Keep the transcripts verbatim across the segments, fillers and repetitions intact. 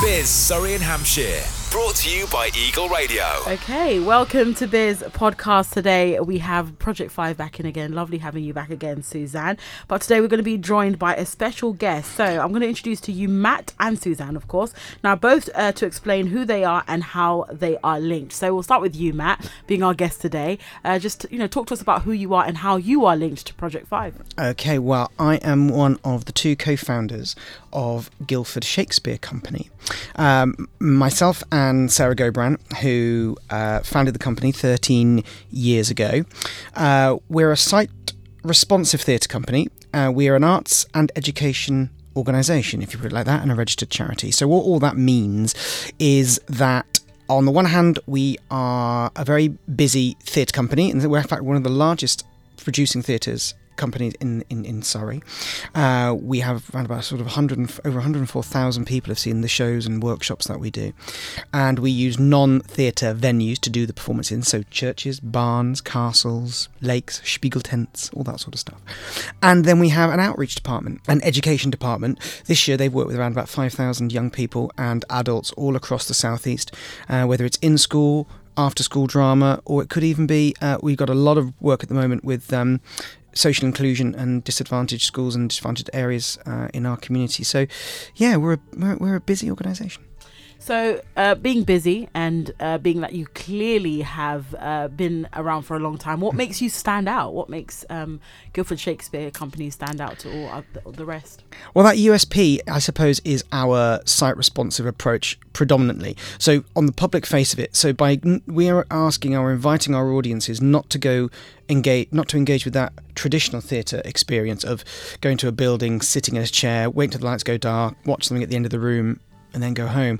Biz Surrey and Hampshire, brought to you by Eagle Radio. Okay, welcome to Biz Podcast. Today we have Project five back in again. Lovely having you back again, Suzanne. But today we're going to be joined by a special guest. So I'm going to introduce to you Matt and Suzanne, of course. Now both uh, to explain who they are and how they are linked. So we'll start with you, Matt, being our guest today. Uh, just you know, talk to us about who you are and how you are linked to Project five. Okay, well, I am one of the two co-founders of Guildford Shakespeare Company. Um, myself and Sarah Gobran, who uh, founded the company thirteen years ago. Uh, we're a site-responsive theatre company. Uh, we are an arts and education organisation, if you put it like that, and a registered charity. So what all that means is that on the one hand, we are a very busy theatre company, and we're in fact one of the largest producing theatres companies in, in, in Surrey. Uh, we have around about sort of one hundred, over one hundred four thousand people have seen the shows and workshops that we do. And we use non-theatre venues to do the performance in, so churches, barns, castles, lakes, Spiegel tents, all that sort of stuff. And then we have an outreach department, an education department. This year they've worked with around about five thousand young people and adults all across the southeast, uh, whether it's in school, after school drama, or it could even be, uh, we've got a lot of work at the moment with um, social inclusion and disadvantaged schools and disadvantaged areas uh, in our community. So, yeah, we're a, we're, we're a busy organisation. So, uh, being busy and uh, being that you clearly have uh, been around for a long time, what makes you stand out? What makes um, Guildford Shakespeare Company stand out to all the, the rest? Well, that U S P, I suppose, is our site-responsive approach predominantly. So, on the public face of it, so by we are asking or inviting our audiences not to go engage, not to engage with that traditional theatre experience of going to a building, sitting in a chair, waiting till the lights go dark, watch something at the end of the room, and then go home.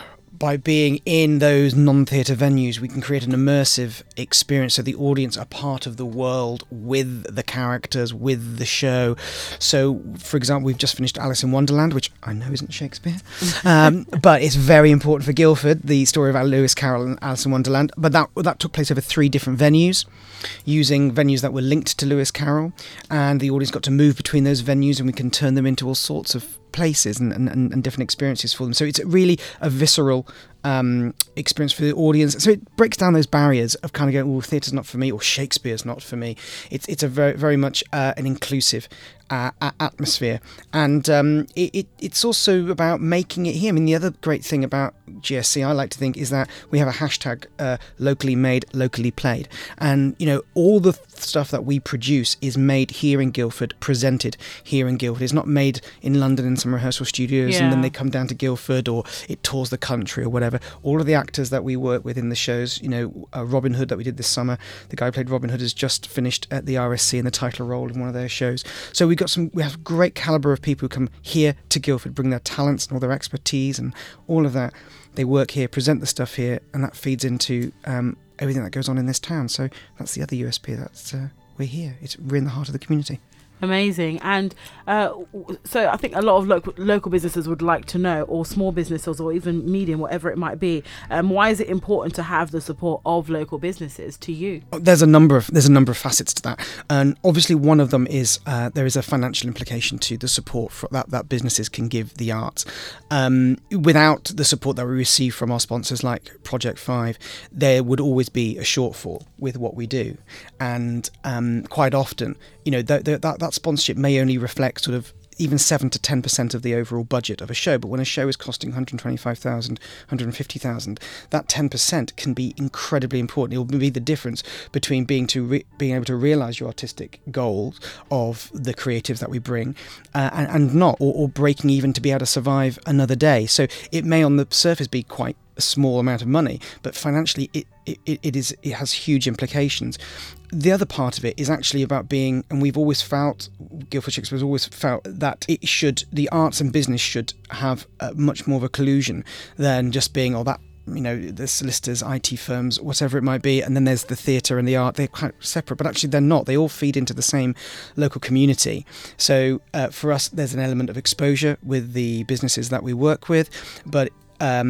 By being in those non-theatre venues, we can create an immersive experience so the audience are part of the world with the characters, with the show. So, for example, we've just finished Alice in Wonderland, which I know isn't Shakespeare, um, but it's very important for Guildford, the story of Lewis Carroll and Alice in Wonderland. But that that took place over three different venues, using venues that were linked to Lewis Carroll, and the audience got to move between those venues, and we can turn them into all sorts of places and, and, and different experiences for them. So it's really a visceral um, experience for the audience. So it breaks down those barriers of kind of going, well, theatre's not for me, or Shakespeare's not for me. It's it's a very very much uh, an inclusive uh, atmosphere, and um, it, it it's also about making it here. I mean, the other great thing about G S C, I like to think, is that we have a hashtag uh, locally made, locally played, and you know all the stuff that we produce is made here in Guildford, presented here in Guildford. It's not made in London in some rehearsal studios yeah. and then they come down to Guildford, or it tours the country or whatever. All of the actors that we work with in the shows, you know, uh, Robin Hood that we did this summer, the guy who played Robin Hood has just finished at the R S C in the title role in one of their shows. So we got some, we have great calibre of people who come here to Guildford, bring their talents and all their expertise and all of that. They work here, present the stuff here, and that feeds into um, everything that goes on in this town. So that's the other U S P. That's uh, we're here. It's we're in the heart of the community. Amazing. And uh, so I think a lot of local local businesses would like to know, or small businesses, or even medium, whatever it might be, um, why is it important to have the support of local businesses to you? There's a number of there's a number of facets to that, and obviously one of them is uh, there is a financial implication to the support for that that businesses can give the arts. Um, without the support that we receive from our sponsors like Project Five, there would always be a shortfall with what we do, and um, quite often, you know, th- th- that that sponsorship may only reflect sort of even seven to ten percent of the overall budget of a show. But when a show is costing one hundred twenty-five thousand, one hundred fifty thousand, that ten percent can be incredibly important. It will be the difference between being to re- being able to realise your artistic goals of the creatives that we bring, uh, and, and not, or, or breaking even to be able to survive another day. So it may on the surface be quite a small amount of money, but financially it, it, it is it has huge implications. The other part of it is actually about being, and we've always felt, Guildford Shakespeare has always felt that it should, the arts and business should have a, much more of a collusion than just being, oh, that, you know, the solicitors, I T firms, whatever it might be, and then there's the theatre and the art. They're quite separate, but actually they're not. They all feed into the same local community. So uh, for us, there's an element of exposure with the businesses that we work with, but um,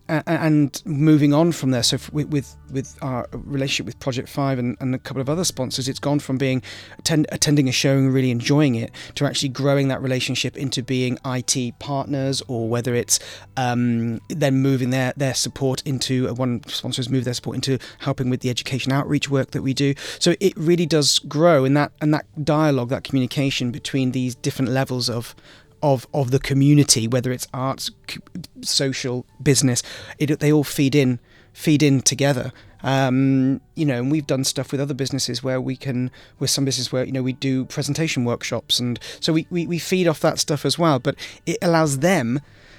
and moving on from there, so with with, with our relationship with Project Five and, and a couple of other sponsors, it's gone from being attend, attending a show and really enjoying it to actually growing that relationship into being I T partners, or whether it's um, then moving their, their support into, uh, one sponsor has moved their support into helping with the education outreach work that we do. So it really does grow, and that and that dialogue, that communication between these different levels of Of, of the community, whether it's arts, social, business, it, they all feed in, feed in together. Um, you know, and we've done stuff with other businesses where we can, with some businesses where, you know, we do presentation workshops, and so we, we, we feed off that stuff as well. But it allows them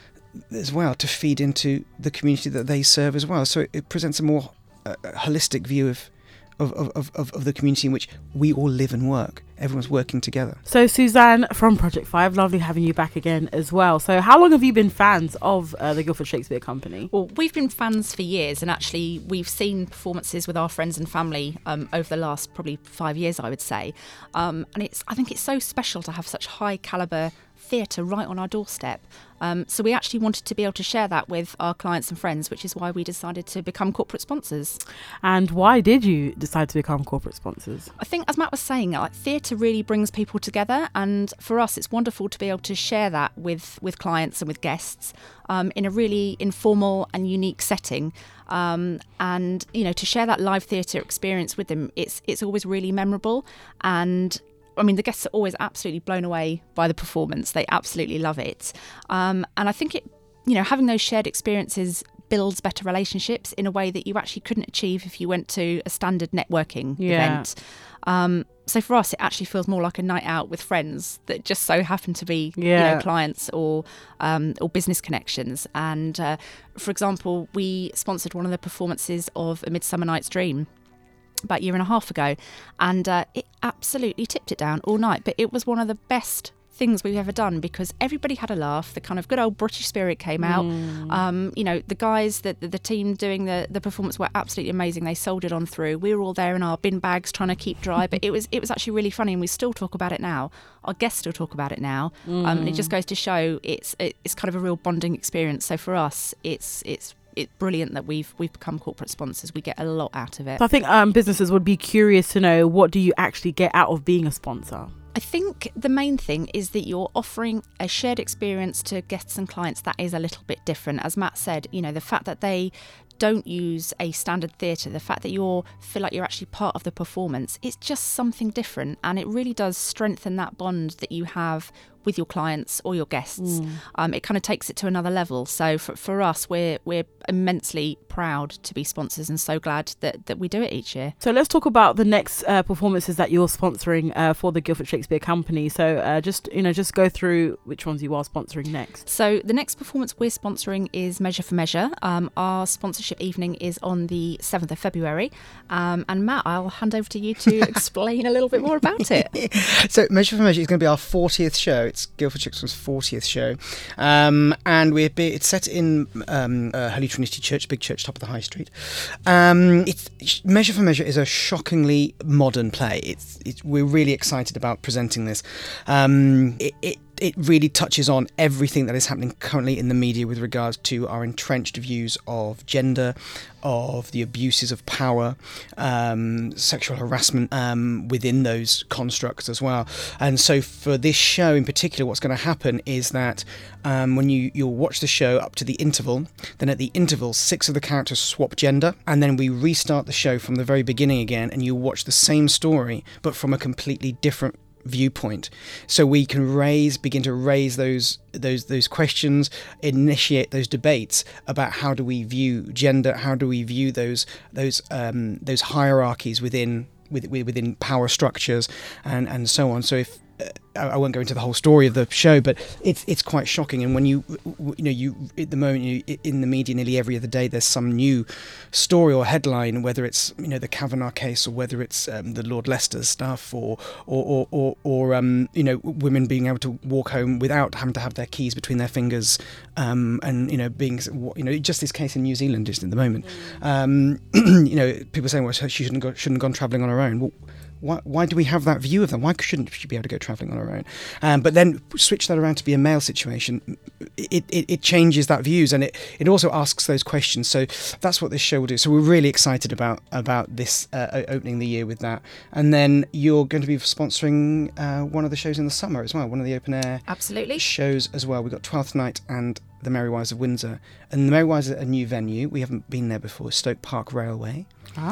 as well to feed into the community that they serve as well. So it, it presents a more uh, holistic view of Of, of, of, of the community in which we all live and work. Everyone's working together. So Suzanne from Project Five, lovely having you back again as well. So how long have you been fans of uh, the Guildford Shakespeare Company? Well, we've been fans for years, and actually we've seen performances with our friends and family um, over the last probably five years, I would say. Um, and it's I think it's so special to have such high calibre theatre right on our doorstep. Um, so we actually wanted to be able to share that with our clients and friends, which is why we decided to become corporate sponsors. And why did you decide to become corporate sponsors? I think, as Matt was saying, like, theatre really brings people together, and for us it's wonderful to be able to share that with, with clients and with guests um, in a really informal and unique setting. Um, and, you know, to share that live theatre experience with them, it's it's always really memorable. And I mean, the guests are always absolutely blown away by the performance. They absolutely love it. Um, and I think it, you know, having those shared experiences builds better relationships in a way that you actually couldn't achieve if you went to a standard networking yeah. event. Um, so for us, it actually feels more like a night out with friends that just so happen to be, yeah. you know, clients or um, or business connections. And uh, for example, we sponsored one of the performances of A Midsummer Night's Dream about a year and a half ago, and uh, it absolutely tipped it down all night. But it was one of the best things we've ever done, because everybody had a laugh. The kind of good old British spirit came out. Mm. Um, you know, the guys, the, the, the team doing the, the performance were absolutely amazing. They soldiered on through. We were all there in our bin bags trying to keep dry, but it was it was actually really funny, and we still talk about it now. Our guests still talk about it now. Mm. Um, and it just goes to show it's it's kind of a real bonding experience. So for us, it's it's it's brilliant that we've we've become corporate sponsors. We get a lot out of it. So I think um, businesses would be curious to know, what do you actually get out of being a sponsor? I think the main thing is that you're offering a shared experience to guests and clients that is a little bit different. As Matt said, you know, the fact that they don't use a standard theatre, the fact that you feel like you're actually part of the performance, it's just something different, and it really does strengthen that bond that you have with your clients or your guests. Mm. Um, it kind of takes it to another level. So for, for us, we're we're immensely proud to be sponsors, and so glad that, that we do it each year. So let's talk about the next uh, performances that you're sponsoring uh, for the Guildford Shakespeare Company. So uh, just you know, just go through which ones you are sponsoring next. So the next performance we're sponsoring is Measure for Measure. Um, our sponsorship evening is on the seventh of February. Um, and Matt, I'll hand over to you to explain a little bit more about it. So Measure for Measure is going to be our fortieth show. It's Guildford Shakespeare's fortieth show, um, and we're be, it's set in um, uh, Holy Trinity Church, big church, top of the high street. Um, it's Measure for Measure is a shockingly modern play. It's, it's we're really excited about presenting this. Um, it, it It really touches on everything that is happening currently in the media with regards to our entrenched views of gender, of the abuses of power, um, sexual harassment um, within those constructs as well. And so for this show in particular, what's going to happen is that um, when you, you'll watch the show up to the interval, then at the interval, six of the characters swap gender, and then we restart the show from the very beginning again, and you'll watch the same story, but from a completely different viewpoint. So we can raise begin to raise those those those questions, initiate those debates about how do we view gender, how do we view those those um those hierarchies within with, within power structures, and and so on. So if uh, I won't go into the whole story of the show, but it's it's quite shocking. And when you you know you at the moment you, in the media nearly every other day there's some new story or headline, whether it's you know the Kavanagh case, or whether it's um, the Lord Leicester stuff, or or or or, or um, you know women being able to walk home without having to have their keys between their fingers, um, and you know being you know just this case in New Zealand just at the moment. Um, you know people saying, well, she shouldn't go, shouldn't have gone travelling on her own. Well, why, why do we have that view of them? Why shouldn't she be able to go travelling on her own? Um, but then switch that around to be a male situation, it, it, it changes that views, and it, it also asks those questions. So that's what this show will do. So we're really excited about about this uh, opening the year with that. And then you're going to be sponsoring uh, one of the shows in the summer as well, one of the open air Absolutely. shows as well. We've got Twelfth Night and the Merry Wives of Windsor. And the Merry Wives are a new venue. We haven't been there before, Stoke Park Railway.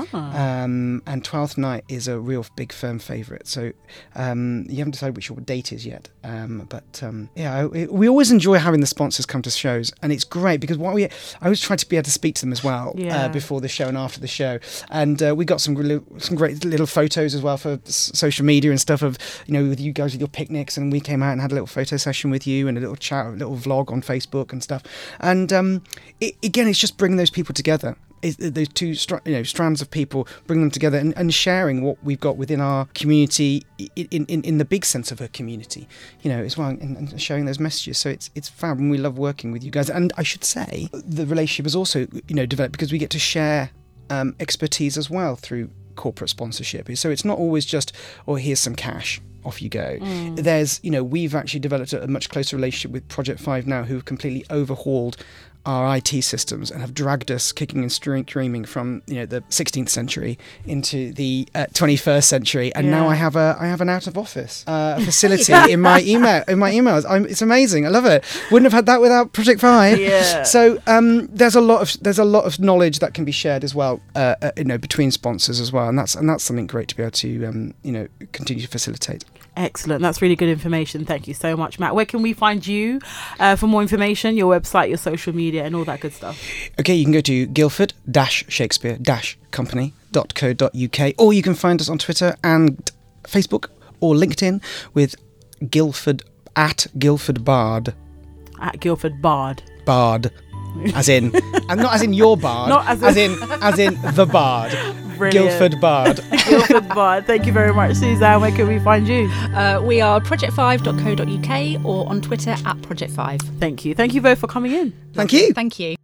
Ah. Um, and Twelfth Night is a real big firm favourite. So um, you haven't decided which your date is yet. Um, but um, yeah, I, we always enjoy having the sponsors come to shows, and it's great because what we I always try to be able to speak to them as well Yeah. uh, before the show and after the show. And uh, we got some really, some great little photos as well for s- social media and stuff of, you know, with you guys with your picnics, and we came out and had a little photo session with you and a little chat, a little vlog on Facebook and stuff. And um, it, again, it's just bringing those people together. Is those two stra- you know strands of people, bring them together and, and sharing what we've got within our community in, in, in the big sense of a community, you know, as well, and, and sharing those messages. So it's it's fab, and we love working with you guys. And I should say the relationship is also, you know, developed because we get to share um, expertise as well through corporate sponsorship. So it's not always just, oh, here's some cash, off you go. Mm. There's, you know, we've actually developed a, a much closer relationship with Project Five now, who've completely overhauled our I T systems and have dragged us kicking and screaming from, you know, the sixteenth century into the uh, twenty-first century, and Yeah. now I have a I have an out of office uh, facility in my email in my emails. I'm, it's amazing. I love it. Wouldn't have had that without Project Five. Yeah. So um, there's a lot of there's a lot of knowledge that can be shared as well, uh, uh, you know, between sponsors as well, and that's and that's something great to be able to um, you know, continue to facilitate. Excellent. That's really good information. Thank you so much, Matt. Where can we find you uh, for more information, your website, your social media, and all that good stuff? Okay, you can go to guildford shakespeare company dot co dot uk, or you can find us on Twitter and Facebook or LinkedIn with Guildford at Guildford Bard. At Guildford Bard. Bard. As in, and not as in your bard, Not as as, in- in, as in the bard. Brilliant. Guildford Bard. Guildford Bard. Thank you very much, Suzanne. Where can we find you? Uh, we are project five dot co dot uk or on Twitter at project five. Thank you. Thank you both for coming in. Thank you. Thank you.